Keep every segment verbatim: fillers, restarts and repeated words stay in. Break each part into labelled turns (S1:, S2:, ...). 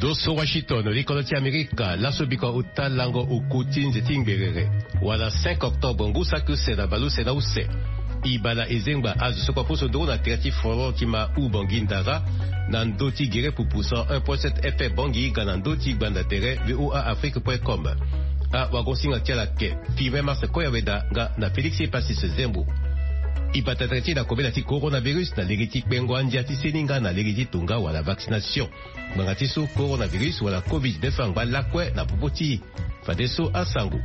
S1: Doso Washington, likoloti Amerika, lasobika utalango ukutinze tingberere. Wala cinq octobre, ngusaku sena balu sena use. Ibala ezengba azu soko poso do na kreatif forotima u bangindara. Nandoti gere pupusa un point sept F M bangi ganandoti bandatere V O A Afrique point com. A wagonsinga tiala ke. Five mars koya weda nga na Felix Pasis Zembo. Ipatatreti na kobela ti coronavirus na legiti bengwanji ati seninga na legiti tunga wala vaccination. Mangatiso coronavirus wala covid dix-neuf ba lakwe na popoti. Fadeso asangu.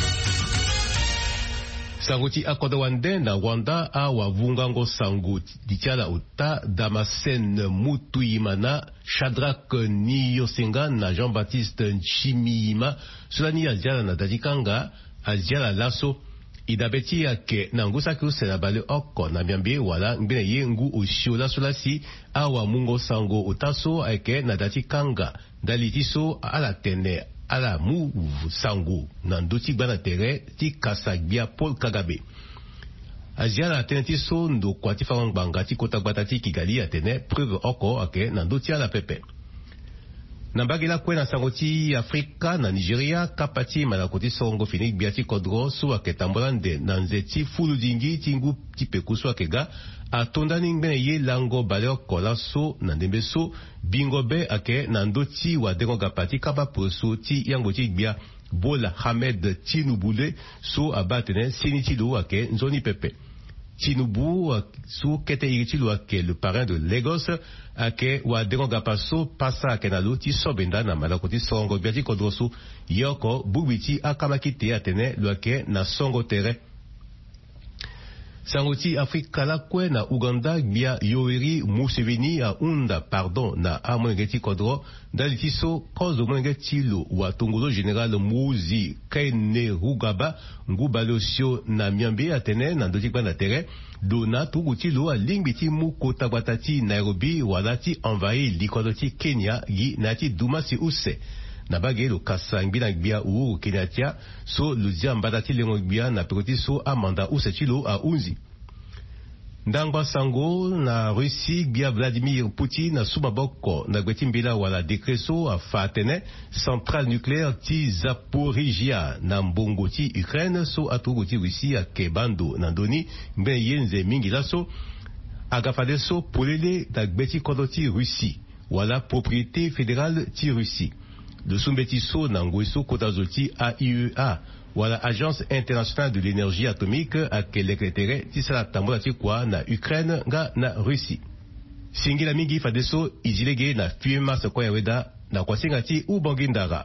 S1: Sanguti akodo wande na Rwanda a wavungango sangu ditiala uta Damasen Mutuyimana Shadrach Niyosenga na Jean-Baptiste Nchimiyima sulani ajala na dadikanga ajala laso idabeti yake na ngusaku sena bale oko na miambi wala mbine yengu ushiola sulasi awa mungo sango utaso ake na datikanga dalitiso ala tene ala mu sangu na ndoti bana tere ti kasagbia Paul Kagame aziala atenti so ndo kwati fawang banga ti kota batati Kigali atene preuve oko ake na ndoti ala pepe na bagela kwe na sango ti Afrika na Nigeria kapati malakoti songo finik biati kodro so ake tambolande na nzeti fulu dingi tingu ti pekuso ake ga atondani ngene ye lango baleo kola so na ndembe so bingo be ake na ndoti wa dengo gapati kaba poso ti yango ti bia Bola Hamed Tinubule so abatene sinitilu ake nzoni pepe Tinubu so kete iritilu ake le parrain de Lagos ake wa dengo gapaso pasa ake na loti sobenda na malakoti songo biati kodroso yoko bubiti akamakite atene lo ake na songo tere Sanguti Afrika lakwe na Uganda bia Yoweri Museveni a unda pardon na amwengeti kodro dalitiso kozo mwengeti lo wa tongolo general Muzi Kaine Rugaba ngubalosio na miambe atene na ndotikwa na tere dona tuguti lo a lingbiti muko tabwatati Nairobi walati envahi likodoti Kenya gi nati Dumasi use na bagelo kasangi na gbia Uhuru Kenyatta so luzia mbadati lengo gbia na pekoti so amanda usechilo a unzi ndangwa sango na Russie gbia Vladimir Putin na sumaboko na gwetimbila wala dekreso a fatene centrale nucléaire ti Zaporizhia na mbongo ti Ukraine so atugo ti Russie a kebando na ndoni mbe yenze mingi laso agafade so polele na gbeti kodo ti Russie wala propriété fédérale ti Russie de Sumbetiso Nangweso Kotazoti A I E A wala Agence internationale de l'énergie atomique a kelekletere tisala tambola tikwa na Ukraine nga na Russie. Singila mingi fadeso izilege na fiema sekoya weda na kwasinga ti ubongindara.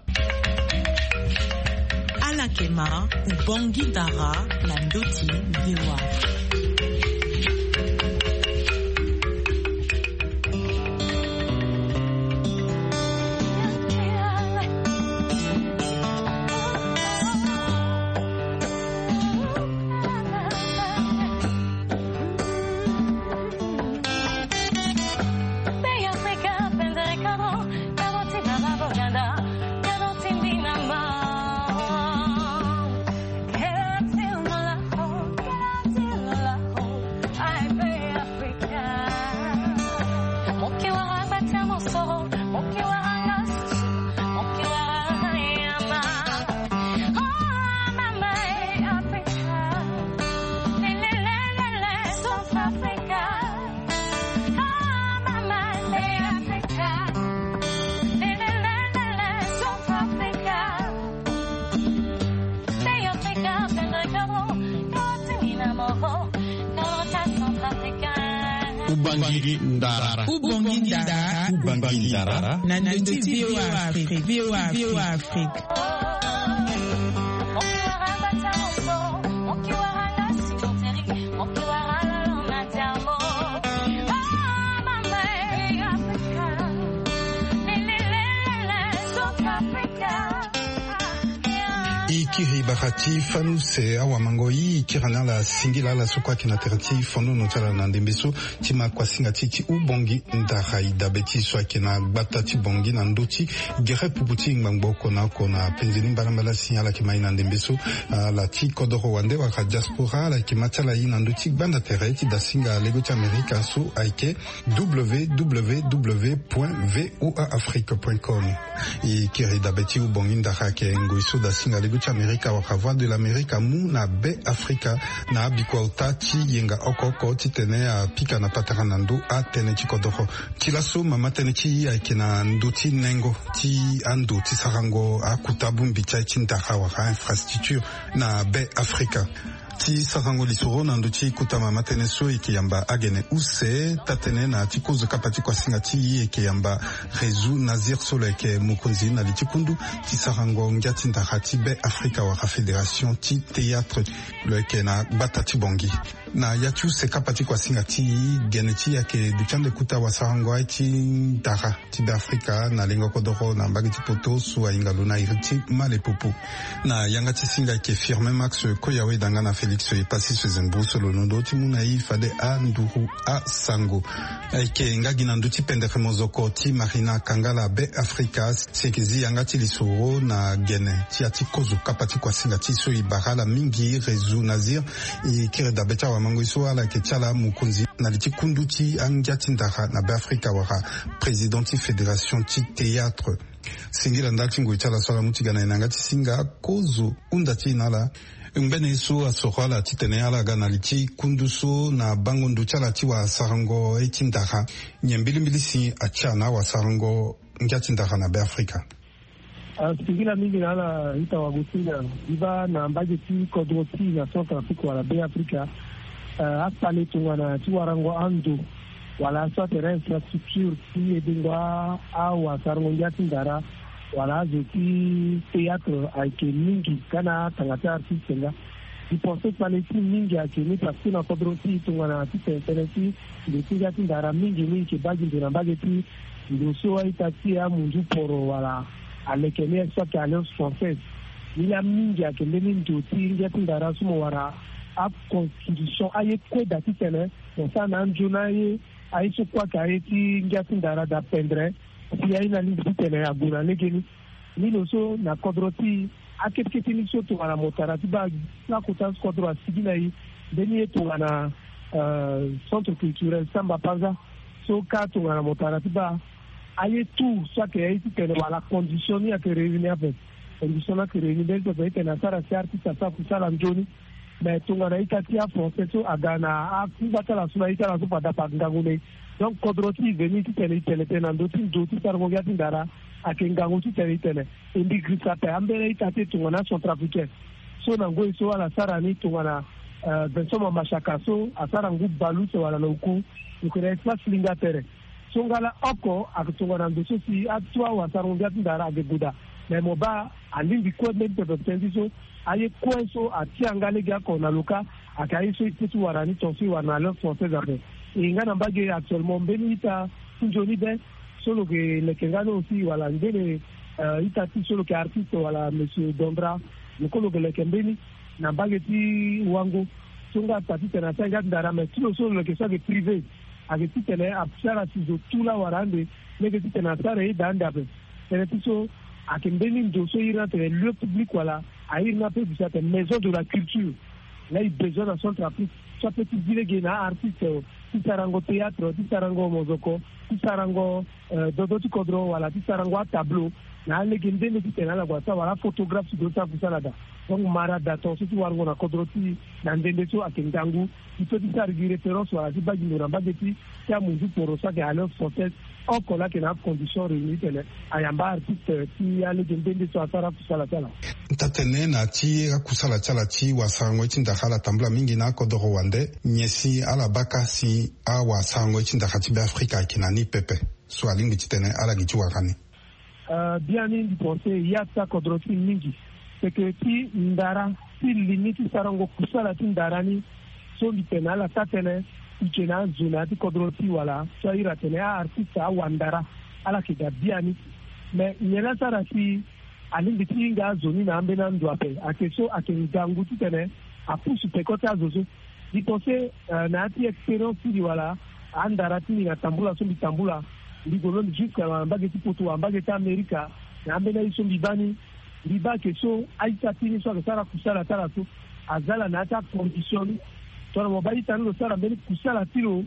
S2: Alakema ubongindara na ndoti viwa.
S3: Ubangindara Ubangindara Ubangindara Nandoti V O A Afrique V O A V O A Afrique
S4: Kiri Bahati Fanu se awa mangoi kirana la singila la sokwa kinaterati fondo notala na ndembeso tima kwa singa titi ubongi ndahaida beti swa kina batati bongi na ndoti gere puputi ngboko na kona penzini mbalambala sinyala kima ina ndembeso la ti kodoro wande wa diaspora la kimatala ina ndoti banda tereti da singa legoti Amerika so aike w w w point voa afrique point com e kiri da beti ubongi ndahake ngoiso da singa legoti Amerika waka voix de l'Amérique mu na be Afrika na bikwa utati yenga okoko titene a pika na pataranando a tene chikodoro tilaso mama tene chi ya kina nduti nengo ti ando ti sarango a kutabu mbicha chinta hawa infrastructure na be Afrika ti sarango lisoro na nduti kutama matene so ikiyamba agene use tatene na tikozo kapati kwa singa ti ikiyamba rezu nazir solo ke mukunzi na litikundu ti sarango ngati ndahati be Afrika wa Fédération ti théâtre le kena batati bongi na yatu se kapati kwa singa ti geneti yake duchande kuta wa sarango ai ti dara ti be Afrika na lengo kodoro na mbagi ti poto suwa ingaluna iriti male popo na yanga ti singa ke firme max koyawe danga na Félix e pasi se zembu solo nondo ti muna i fade a nduru a sango ke ngagi na nduti pendere mozoko ti Marina Kangala be Afrika sekezi yanga ti lisoro na gene ti ati kozo kapati kwa singa ti so ibarala mingi rezu nazir e kire da becha wa mango iso ala ke chala mukunzi na liti kundu ti angiati ndara na be Afrika wara président ti fédération ti théâtre singira ndati ngo chala sala mutiga na inangati singa kozo unda ti nala Mbene so asohala titene ala gana liti kunduso na bango nduchala ti wa sarango etindaka nyembili mbilisi achana wa sarango ngatindaka na be Afrika.
S5: Singila mingi na ala ita wagusinga iba na ambaje ti kodroti na Central Africa wala be Afrika apale tungana ti warango ando wala sa terrain infrastructure ti edingwa awa sarango ngatindara wala zoti théâtre aike mingi kana tangata artiste nga iponse palesi mingi ake ni parce na kodroti tungana ti tenesi de tiga tindara mingi mingi ke bagi ndina bagi ti ndoso aitati ya mundu poro wala alekene sa ke alliance française ila mingi ake ndeni ndoti ngia tindara sumo wara a constitution aye kweda ti tene sa na njuna ye aiso kwa ka ye ti ngia tindara da pendre ti aina ni tene aguna legeni nino so na kodroti akeketi ni so to ala motara ti ba na kutas kodro asigina yi deni to na centre culturel Samba Panza so ka to ala motara ti ba aye tout ça que est tene wala condition ni ake réunir avec condition na que réunir de be tena sara si artiste sa ku sala njoni mais to na ikati ya français so agana a ku batala suna itala so pada pa ngangune donc kodroti veni ti tene tene tena ndo ti ndo ti sargo ga tindara akengango ti tene tene indi grisa pe ambere itate tungana centrafricain so na ngoi so ala sara ni tungana bensoma mashaka so asara ngu balu so wala loku ukere espace linga tere so ngala oko akutungana ndo so si atwa wa sargo ga tindara age buda mais moba alindi ko men pe pe so aye ko so atiangale ga ko na luka akai so ititu warani tonsi wana le français avec ingana mbage actuellement benita njoni be solo que le kengano aussi wala ndele itati solo que artiste wala monsieur Dondra nikolo que le kembeni na mbage ti wango songa tati tena tanga ndara mais tout solo que ça que privé avec ti tele apsara ti zo tula warande lege ti tena sare danda be tena ti so akembeni ndo so ira te le public wala aina pe du cette maison de la culture là il besoin de son trafic soit petit dire na artiste ti sarango théâtre ti sarango mozoko ti sarango dodo ti kodro wala ti sarango tableau na legende ne ti tena la gwata wala photographe do sa fusalada donc mara dato ti wargo na kodro ti na ndende so akendangu ti to ti sargi référence wala ti bagi no ramba de ti ya mundu poro sa ke alors française o kola ke na condition réunie tele ayamba artiste ti ya legende de so asara fusala tala
S4: tatene na ti akusala tala ti wasango ti ndakhala tambla mingi na kodoro wande nyesi ala baka si a wasango ti ndakhati be Afrika kina ni pepe so alingi ti tene ala gi ti wakani
S5: Uh, bien ni pense yata kodroti mingi c'est que ti ndara ti limiti sarango kusala ti ndara ni so di penala tatene ikena zona ti kodroti wala so ira tene a artiste a wandara ala ke da biani mais nyela sara ti alingi tinga zoni na ambena ndwape akeso akengangu titene apusu pekota zozo dipose na ati experience di wala andara tini na tambula so bitambula ligolo jusqu'à ambage tipoto ambage ta America na ambena iso bibani liba keso aita tini so akasara kusala tala to azala na ata condition to mo bayi tanu sara mbeni kusala tiro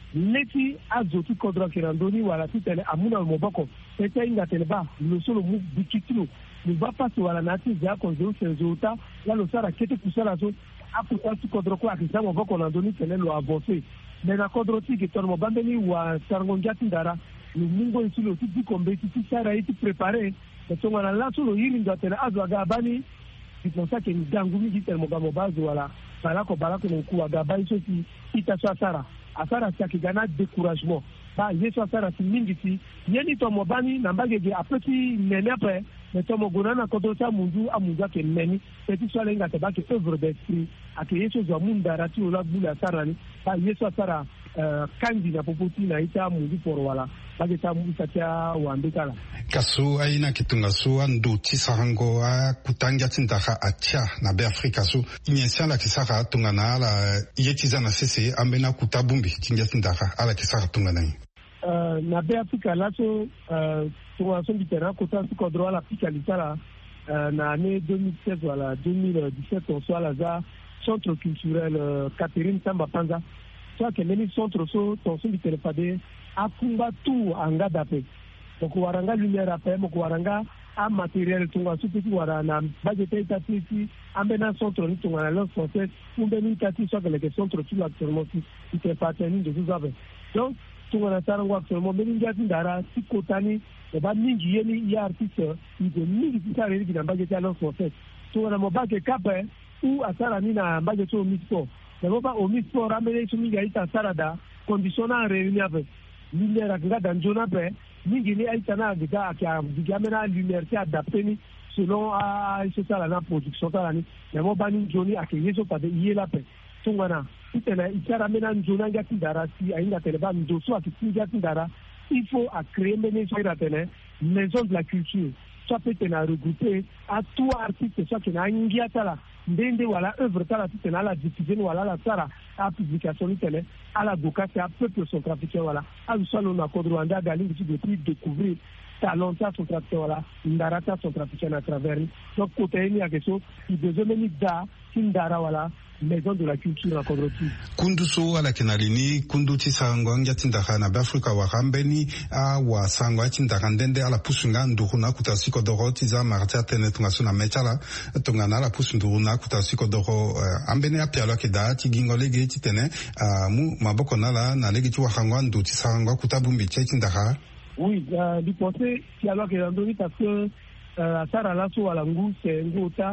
S5: leti azoti kodra kirandoni wala titele amuna moboko tete inga teleba lo solo mu bikitilo ni va pasi wala nati za konzo senzota la lo sara kete kusala so akuta tu kodro kwa kisa moboko na ndoni tele lo avancer mais na kodro ti ke tormo bambeni wa sarngonja tindara ni mungo isilo ti kombe ti sara iti préparer et to ngana la solo yiri ndotele azwaga bani c'est pour ça que ni dangumi dit tellement gamo bazo wala balako balako no kuwa gabai so ti ita so sara asara siaki gana découragement ba yeso asara si mingi si yeni to mobani na mbage apeti nenepe mais to mogona na kodo sa mundu amuza ke neni petit so lenga te ba ke œuvre d'esprit ake yeso zo munda rati ola bula asara ni ba yeso asara kandi na popoti na ita mundu por wala ba ke ta mundu satia wandekala
S4: kaso aina kitunga so ando tisarango a kutanga tindaka atia na be Afrika so inyensia la kisaka tungana la yetiza na sese ambena kutabumbi tinga tindaka ala kisaka tungana
S5: Uh, na be Afrika la so uh, tunga so bitera kota su kodro la pika litala uh, na année deux mille seize wala deux mille dix-sept on soit la za centre culturel uh, Catherine Samba Panza soit que meni centre so ton so bitera pade akumba tu anga dape donc waranga lumière ape moko waranga a matériel tunga so petit warana budget eta titi ambena centre ni tunga la langue française umbeni tati soit que le centre tu actuellement qui fait partie de vous avez donc tungana tarango actuellement meninga tindara sikotani e ba mingi yeni ya artiste ide mingi tsare ri na mbaje talo français tungana mobake kape ou asara ni na mbaje to mispo na boba o mispo ramele to mingi aita sarada conditionna réunir avec lumière nga danjona pe mingi ni aita na diga akia diga mena lumière ti adapté ni selon a ce ça la production ta ni na boba ni joni akeyeso pa de yela pe tungana itena itara mena njona ngati ndara si ainga teleba ndoso akitinga tindara il faut à créer mena sur tene maison de la culture ça peut tena regrouper à tout artiste ça qui na ngia tala ndende wala œuvre tala tena la diffusion wala la sara à publication tele à la bokasa à peuple son trafiqué wala à solo na kodrwanda galingi tu depuis découvrir talent ta son trafiqué wala ndara ta son trafiqué à travers donc côté ni akeso il besoin ni da tindara wala maison de la culture na kodroti
S4: kundu so ala kinalini kundu tisango anga tindaka na Afrika wa kambeni a wa sango tindaka ndende ala pusunga ndukuna kutasiko doroti za martia tene tungaso na mechala tungana la pusundu na kutasiko doro ambeni apia la kida tigingo lege titene mu maboko nala na lege tu wakangwa ndu tisango kutabumbi tindaka.
S5: Oui, euh, du pensée si alors que l'andoni parce que euh, asara la so wala ngu se nguta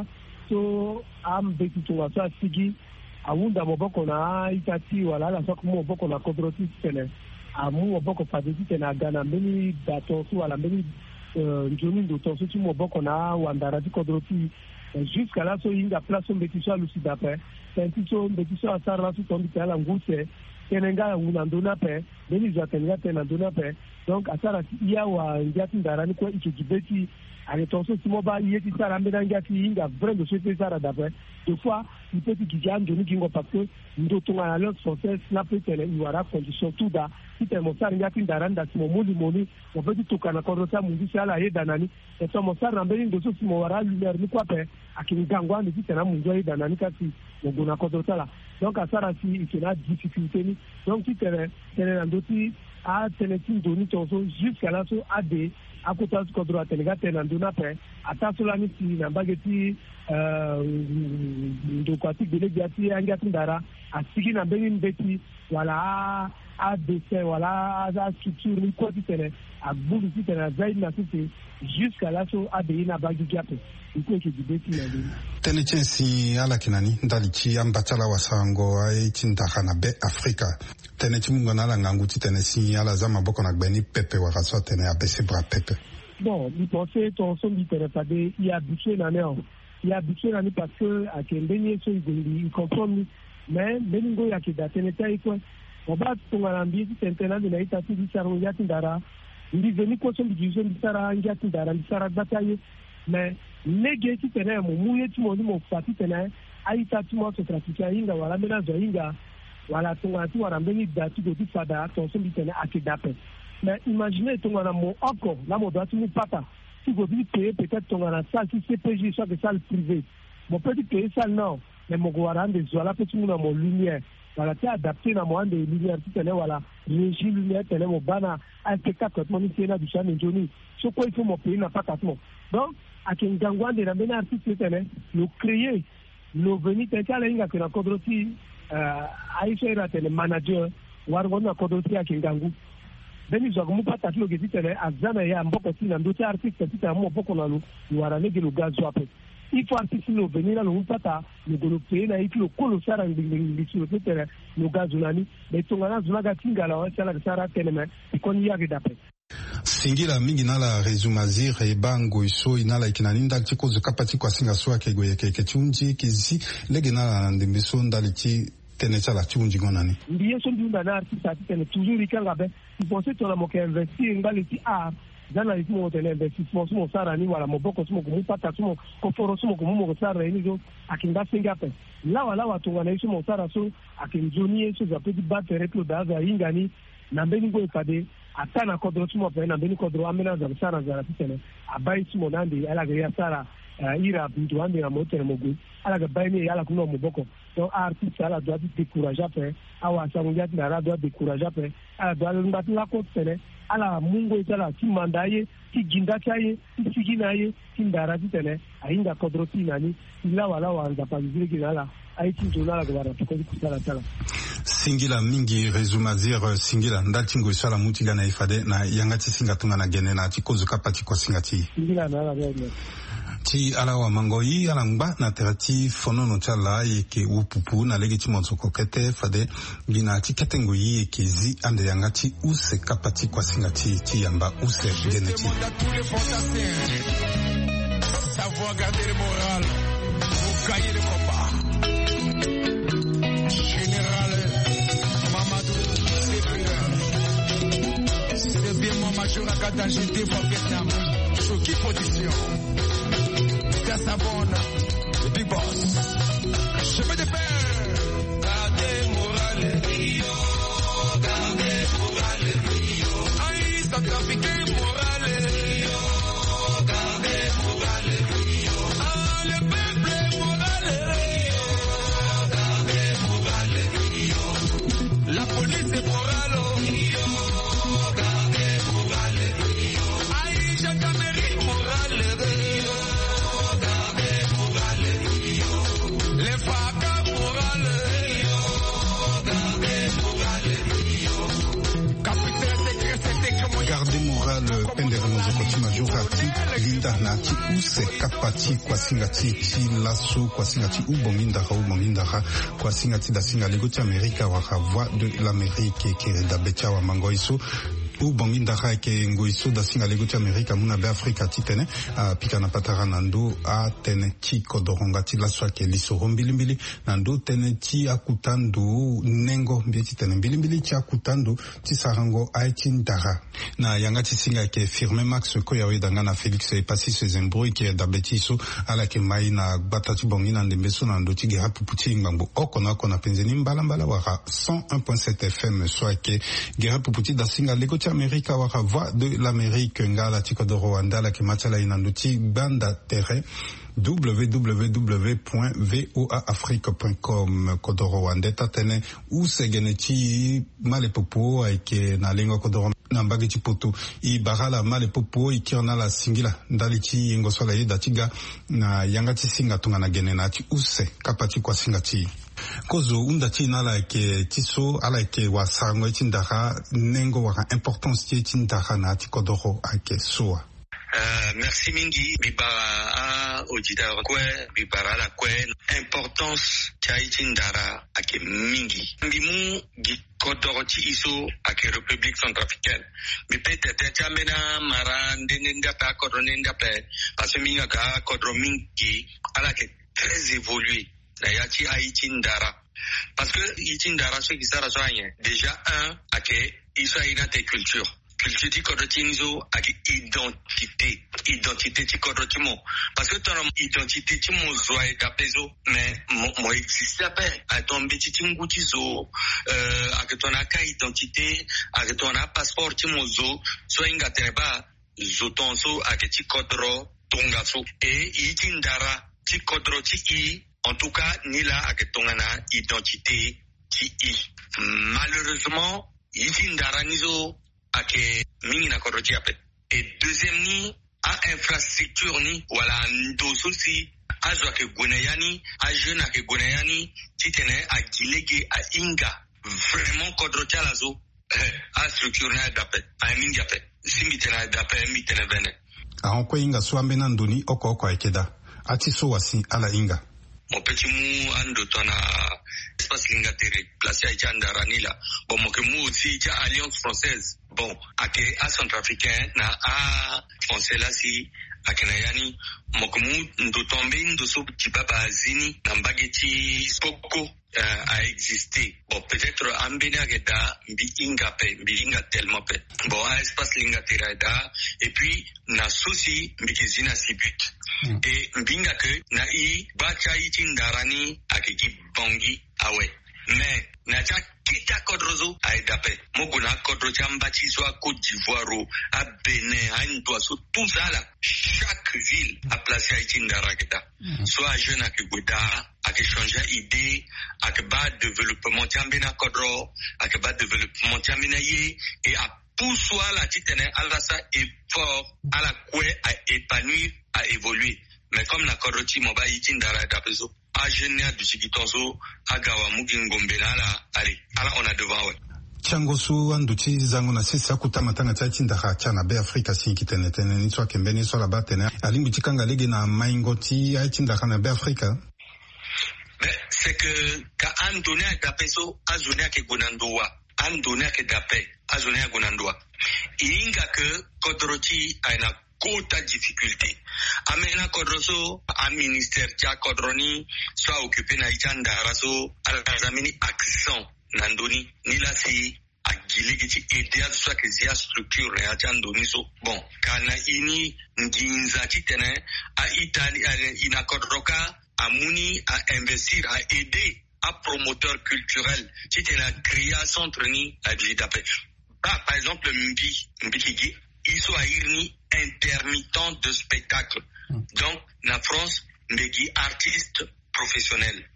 S5: so am beki tunga so asigi awunda moboko na itati wala la so kuma moboko na kodroti tene amu moboko padeti tene agana meni dato so wala meni njoni ndo to so moboko na wandara di kodroti jusqu'à là so inga place mbeki so alusida pe tenti so mbeki so asara la so tombi tala nguse tenenga nguna ndona pe meni zatenga tena ndona pe donc asara iya wa ngati ndarani ko ikijibeti ale tonso simoba yeti sara mbena ngati inga vraiment so te sara d'après deux fois il peut que gija ndoni kingo parce que ndo tonga la langue française na peut tele iwara condition tout da si te mo sara ngati ndaranda simo moli moli on peut tout kana ko sa mundi sala yeda nani et so mo sara mbeni ndo so simo wara lumière ni kwa pe akingangwa ndi tena mundu yeda nani kasi ngo na ko sala donc asara si ikena difficulté ni donc si tele tele ndoti a tenetin doni tonso jusqu'à là so ade akuta ko droit telega tena nduna pe atasula ni ti na bageti euh ndo kwati bele gati anga tindara asigi na beni mbeti wala a dessin wala a structure ni ko tene a bulu ti tena zaid na tete jusqu'à là so ade na bagi gape iko ke dibeti na beni
S4: tene chensi ala kinani ndali chi ambatala wasango ai tindaka na be Afrika tene chimunga na la ngangu ti tene si ala zama boko na gbeni pepe wa raso tene abese bra pepe.
S5: Bon, il pensait ton son du terrain il a habitué la néant. Il a habitué la nuit parce que à Kendeni il comprend mais Beningo ya kida tene tai quoi. On va ton alambi ti tentena de la ita ti di saro ya tindara. Ndi veni ko son di juzo di sara anga tindara di sara bataille mais nege ti tene mo muye ti mo ni mo fati tene aita ti mo to trafikia inga wala mena zo inga wala tunga ti wala mbeni datu do ti fada to so bi tene akidape. Mais imaginez ton na mo encore là mo doit mu papa si vous voulez payer peut-être ton na salle si C P J soit que salle privée mon petit payer salle non mais mon gouvernement des voilà petit mu na mo lumière voilà tu adapté na mo ande lumière ti tene wala régie lumière tene mo bana un spectacle mo ni tena du chane joni so quoi il faut mo payer na pas quatre donc à Kingangwa de la mena artiste tene le créer le venir tene ala inga que na kodroti euh aisha tene manager wargo na kodroti à Kingangu beni zo mu pata kilo ke titele azana ya mboko tina ndo ta artiste tita mo boko na lu wara ne gelo gazo ape il faut artiste no venir na lu pata le golo pe na iklo kolo sara ndingi kilo titele no gazo nani be tonga na zuna ga tingala wa sala sara teleme ikoni ya gedape
S4: singila mingi nala rezumazir e bango iso inala ikinaninda tiko zo kapati kwa singa swa ke goye ke chunji kizi lege nala ndimbiso ndaliti tenecha la chunji gonani
S5: ndiye so ndunda na artiste atene toujours ikanga be iponse tola mo ke investir ngali ti a dana iti mo tele investissement mo sara ni wala mo boko mo ko pata mo ko foro mo ko mo ko sara ni zo akinga singa pe lawa lawa tunga na iso mo sara so akinjoni eso za petit batterie to daza ingani na mbeni go ikade atana kodro mo pe na mbeni kodro amena za sara za tele abai mo nandi ala ga sara ira bintu ande na motere mo go ala ga bai ni ala kuno mo boko donc artiste ala doit décourager après awa samunja na ala doit décourager après ala doit ngati la ko tele ala mungo itala ti mandaye ti ginda chaye ti siginaye ti ndara ti tele ainda kodroti nani ila wala wanza pa zile ala aiti zonala ga to ko kusala tala
S4: singila mingi rezumazir singila ndatingo sala mutiga na ifade na yangati singa tunga na gene na tikozo kapati ko singati
S5: singila na ala
S4: ti ala wa mangoyi ala ngba na terati fono no chala yeke upupu na legi ti monso kokete fade gina ti ketengo yi yeke zi ande yangati use kapati kwa singati ti yamba use geneti
S6: savoir garder le moral pour gagner le combat. Général Mamadou Sévère, c'est bien mon major à Gata G D pour Vietnam. Sur qui position? Savonne, le big boss. Je me défends. Gardez morale, Rio. Gardez morale, Rio. Aïe, ça trafique morale, Rio. Gardez morale, Rio. Ah, le peuple morale, Rio. Gardez morale, Rio. La police est morale, Rio. Gardez morale, Rio. Aïe, gendarmerie morale, Rio.
S4: Garde morale pendere no zokoti majorati linda na ti use kapati kwa singati ti lasso kwa singati ubonginda ha ubonginda ha kwa singati da singa lego ti Amerika wa voix de l'Amérique ke da becha wa mangoiso u bongi ndaka ke ngoiso da singa lego ti Amerika muna be Afrika ti tene a pika na patara nando a tene ti kodoronga ti laso ke lisoro mbilimbili nando tene ti akutando nengo mbi ti tene mbilimbili ti akutando ti sarango a ti ndara na yanga ti singa ke firme max ko yawe danga na Felix e pasi se zembro ke da betiso ala ke mai na gbata ti bongi na ndembeso na ndo ti gera puputi ngbango okona okona penzeni mbala mbala waka cent un point sept F M so ke gera puputi da singa lego Amerika waka voix de l'Amérique ngala tiko de Rwanda la kematala inanduti banda terre w w w point voa afrique point com kodoro Rwanda tatene u segeneti malepopo aike na lengo kodoro na mbagi chipoto i barala malepopo ikiona la singila ndali chi ngosola yeda tiga na yanga ti singa tunga na gene na ti use kapati kwa singa ti kozo unda ti na la ke tiso ala ke wa sango ti ndaka nengo wa importance ti ti ndaka na ti kodoro ake soa.
S7: Uh, merci mingi bibara a auditeur kwe bibara la kwe importance ti ndara ake mingi ndimu gi kodoro ti iso ake République Centrafricaine mais peut-être ti amena mara ndenge ndapa kodro ndape parce que minga ka kodro mingi ala ke très évolué na ya ti Haïti ndara parce que iti ndara so ki sara so anye déjà un ake iso ina te culture culture ti kodroti nizo ak identité identité ti kodroti mo parce que ton identité ti mo zoa et apezo mais mo, mo existe ape a ton biti ti nguti zo euh ak ton aka identité ak ton a passeport ti mo zo so inga treba zo tonso ak ti kodro tonga so et itindara ti kodro ti i en tout cas ni la ak tongana identité ti i malheureusement itindara nizo ake mingi na kodro ti ape et deuxième ni a infrastructure ni wala ndo sosi azo ake gonayani a jeune ake gonayani titene a gilege a inga vraiment kodro ti alazo a structure na dape a mingi ape simbi tena dape mi tena bene
S4: a onko inga swambe na nduni oko oko akeda ati so wasi ala inga
S7: mon petit mou ando tona espace lingatere placé à Chandaranila bon mo que mou aussi ja alliance française bon ake a centrafricain na a français là si akenayani mo que mou ndo tombe ndo so ti baba zini na mbageti spoko uh, a existé bon peut-être ambena geda mbi inga pe mbi inga tellement pe bon a espace lingatere da et puis na souci mbi kizina sibut mm. et mbinga ke na i bacha itindarani akiki bongi awe mais na cha kita kodrozo aidape moguna kodro chamba chiswa Côte d'Ivoire a Bénin a Ndouasso tout ça là chaque ville a placé itindara kita mm. soit jeune a que goda a que changer idée a que ba développement chambena kodro a que ba développement chambena ye et a pour soi la titane ala sa effort à la quoi à épanouir à évoluer mais comme la kodroti moba itindara dapezo a jeune du chikitonso agawa mugingombe ala allez ala on a devant ouais
S4: changosu anduchi zangu na sisi akutama tanga chachi ndaha chana be Afrika sinki tene tene ni swa kembeni so la batene alimbi chikanga lege na maingoti aichi ndaha na be Afrika
S7: mais c'est que ka andone dapeso azone ke gonandoa andone ke dape azone gonandoa inga ke kodroti aina kota difficulté amena kodroso a ministère tia kodroni soit occupé na itanda raso alazamini accent nandoni ni la si a giligiti aider soit que zia structure ya tandoni so bon kana ini nginza titene a itali ina kodroka amuni a investir a aider a promoteur culturel titena créer centre ni a digitape bah, par exemple mbi mbiki ils sont à irni intermittent de spectacle. Donc, na France, mbeki artiste professionnel.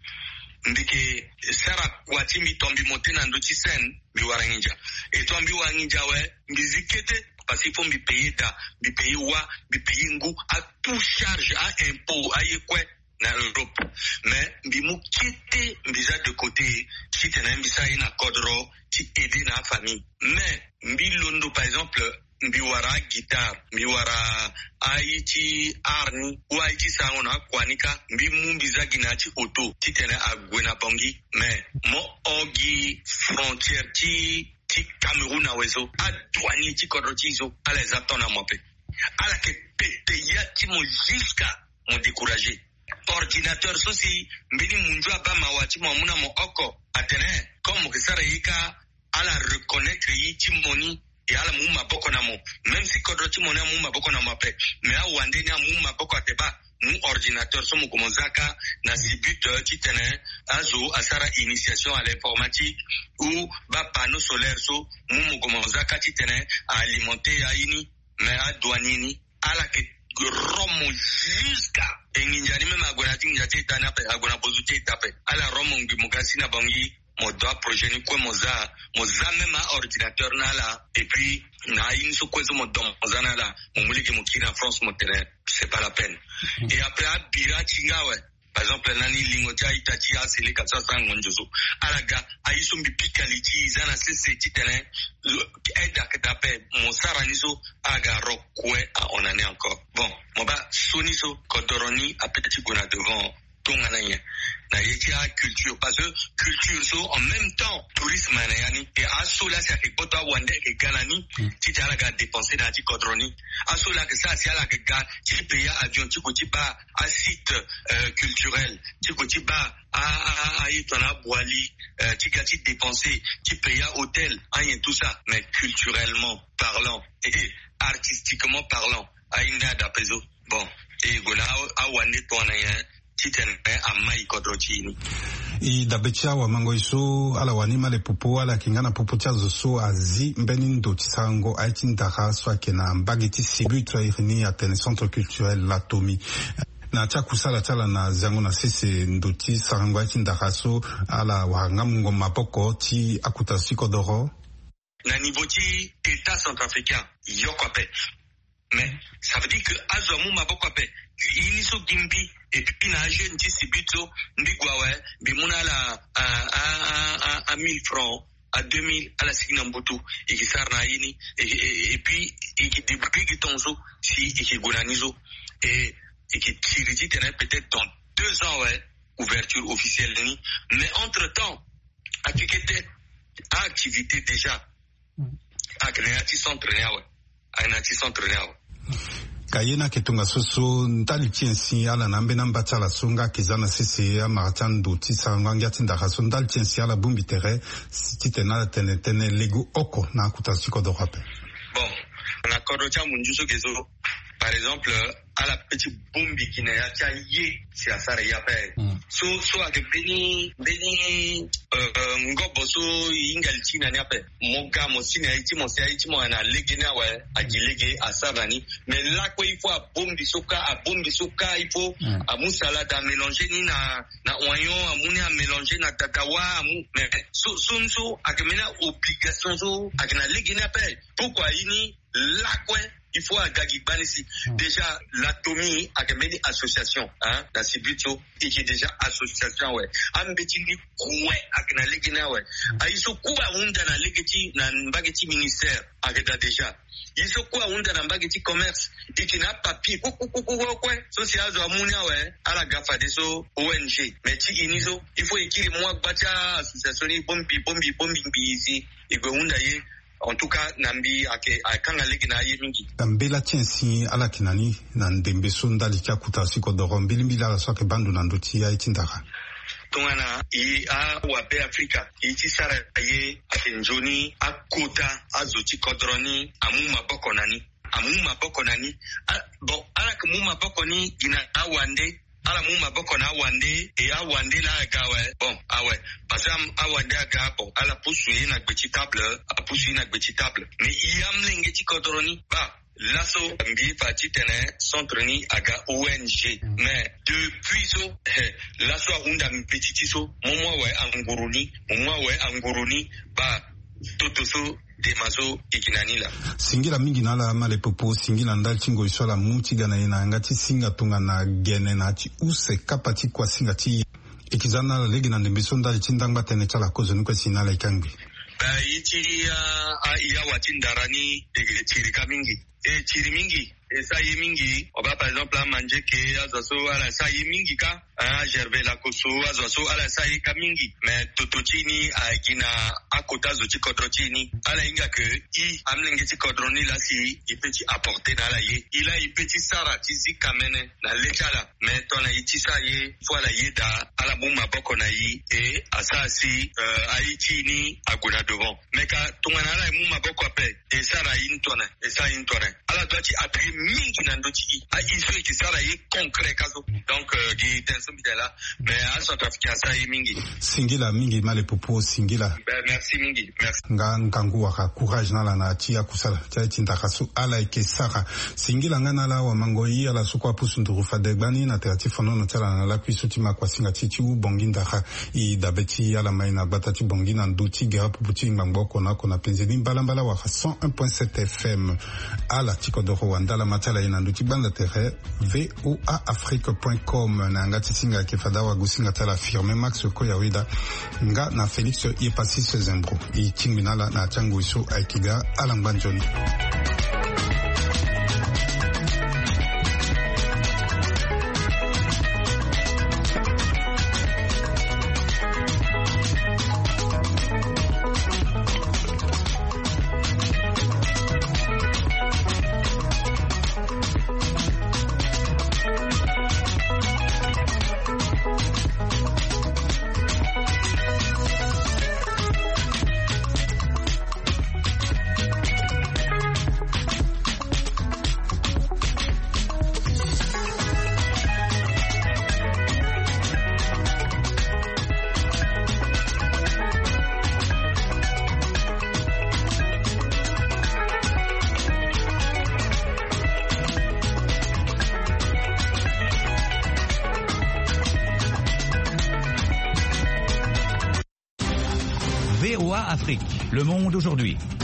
S7: Mbeki sara kwati mi tombi monte na ndoti scène mi waranginja. Et tombi waranginja we mbizikete parce qu'il faut mi payer da, mi payer wa, mi payer ngu à tout charge à impôt à yekwe na Europe. Mais mbi mu kete mbiza de côté, si tena mbisa ina kodro, ti aider na famille. Mais mbi londo par exemple mbiwara guitar mbiwara aiti arni ou aiti sangona kwanika mbi mumbiza ginachi auto titene agwena bongi mais mo ogi frontière ti ti Cameroun na wezo adwani ti kodrotizo ala zatona mope ala ke pete ya ti mo jusqu'à mo décourager ordinateur sosi mbini munjwa ba mawati mo muna mo oko atene comme que sara yika ala reconnaître yi ti moni et ala muma boko na mo même si kodroti mona muma boko na mape mais a wande na muma boko ateba mu ordinateur so mukomozaka na sibut titene azo asara initiation à l'informatique ou ba panneau solaire so mu mukomozaka titene a alimenter aini mais a douanini ala ke romo jusqu'à enginjani même agona tinga titana pe agona bozute tape ala romo ngi mugasi na bangi mo doit projet ni quoi moza moza même un ordinateur na la et puis na une so quoi mo dom moza na la mo muliki mo kina France mo terrain c'est pas la peine mm-hmm. Et après a bira chingawe par exemple nani lingotia itachi a sele katsa sango njozo alaga aiso mbipikalichi zana sese titene aida ketape mo sara niso aga rokwe a onane encore bon mo ba soniso kodoroni a petit gona devant tongananya na yetia culture parce que culture so en même temps tourisme na yani et asola c'est que bota wande que ganani ti tala ga dépenser na ti kodroni asola que ça c'est la que ga ti payer avion ti ko ti ba à site euh, culturel ti ko ti ba à à à itona boali ti ga ti dépenser ti payer hôtel rien tout ça mais culturellement parlant et artistiquement parlant a ina da peso bon et gona a wande tona ya
S4: i dabetia wa mango iso ala wanima le pupo ala kingana pupo tia zoso azi mbeni ndo tisango aiti ndaka swa kena mbagiti sibu twa irini atene centre culturel la Tomi na tia kusala tala na zango na sese ndoti sarango aiti ndaka so ala wanga mungo mapoko ti akuta sikodoro
S7: na niveau ti état centrafricain yokope mais ça veut dire que azomu mabokope iniso gimbi et puis na jeune ti sibito ndigwawe bimuna la à à à à mille francs à deux mille à la signa mbutu et qui sarna yini et, et, et puis et qui débrouille qui tonzo si et qui gonanizo et et qui tiriti tenait peut-être dans deux ans ouais ouverture officielle ni mais entre-temps à qui était activité déjà à créati centre ouais à créati centre ouais
S4: kayena ketunga soso ntali tiensi ala nambe namba tala songa kizana sese ya maratan do tisanga ngati ndaka so ndali tiensi ala bumbi tere titena tene tene lego oko na kutasiko do rappel
S7: bon na kodocha munjuso gezo par exemple à la petite bombi qui n'a pas yé c'est à ça il y a pas so so avec beni beni euh ngobo so ingalti na n'a pas mon gars mon signe haïti mon c'est haïti mon na legena ouais à dilege à savani mais là quoi il faut à bombi soka à bombi soka il faut à musala da mélanger ni na na oignon à mounia mélanger na tatawa mais so so so avec mena obligation so avec na legena pas pourquoi ini là quoi il faut à Gagi Banisi. Déjà, la Tomi a une association, hein, dans Sibito, et qui est déjà association, ouais. Ambetini, koué, avec la Legina, ouais. Aïso Kouba, on dans la Legati, dans le bagati ministère, avec la déjà. Il se quoi, on dans le bagati commerce, et qui n'a pas papier, coucou, coucou, quoi, social, Zamounia, ouais, à la Gafa des O N G. Mais ti iniso, il faut écrire moi, batia, association, bombi, bombi, bombi, ici, et que on d'ailleurs, en tout cas nambi ake akanga leki na ye mingi
S4: mbela tiensi ala kinani na ndembe sonda likia kuta siko doro mbili mbili ala soke bandu na ndoti ya itindaka
S7: tongana i a wabe Afrika iti sara ye atenjoni akota azoti kodroni amu maboko nani amu maboko nani bon ala kumu maboko ni ina awande ala mu maboko na wande e a wande la gawe bon ah ouais parce que a wande aga bon ala pusu na gbechi table a pusu na gbechi table mais iam lenge ti kodroni ba lasso mbi fati tene centre ni aga O N G mais depuis so lasso unda petit so momo ouais anguruni momo ouais anguruni ba toto so de mazo ikinanila
S4: singila mingi nala male popo singila ndal chingo isola muti gana ina ngati singa tunga na gene na ti use kapati kwa singa ti ikizana la legi na ndembeso ndal chindanga tene chala kozo nuko sinala ikangi
S7: ba iti a iya watindarani de chirika mingi e chiri mingi e sa ye mingi oba par exemple a manje ke azoso ala sa ye mingi ka a gerbe la koso azoso ala sa ye ka mingi mais totochini a kina akota zo chikotrochini ala inga ke i amlenge chikodroni la si i petit apporter dans la ye il a i petit sara tizi kamene na lechala mais ton a iti sa ye fois la ye da ala buma boko na yi e asasi euh, a itini aguna devant mais ka tongana la mu maboko ape e sara intona e sa intona ala doit appuyer mingi na ndoti a iso ki sara ye concret kazo donc di tenso midela mais à Centrafrique ça ye mingi
S4: singila mingi male popo singila
S7: ben merci mingi merci
S4: nga nkangu waka courage na la na tia kusala tia tinta kasu ala ke sara singila ngana la wa mangoyi ala sukwa pusu nduru fadegbani na teatif no no tala na la kwisuti makwa singa titi u bonginda ha i dabeti ala maina batati bongina nduti gera puputi ngamboko na kona penzeni balambala wa cent un point sept F M ala tiko do Rwanda la matala ina nduti banda tere voa afrique point com na ngati singa ke fadawa gusinga tala firme max ko ya wida nga na Felix Yepasis Zembro i tinginala na changu iso aikiga alambanjoni
S8: V O A Afrique. Le monde aujourd'hui.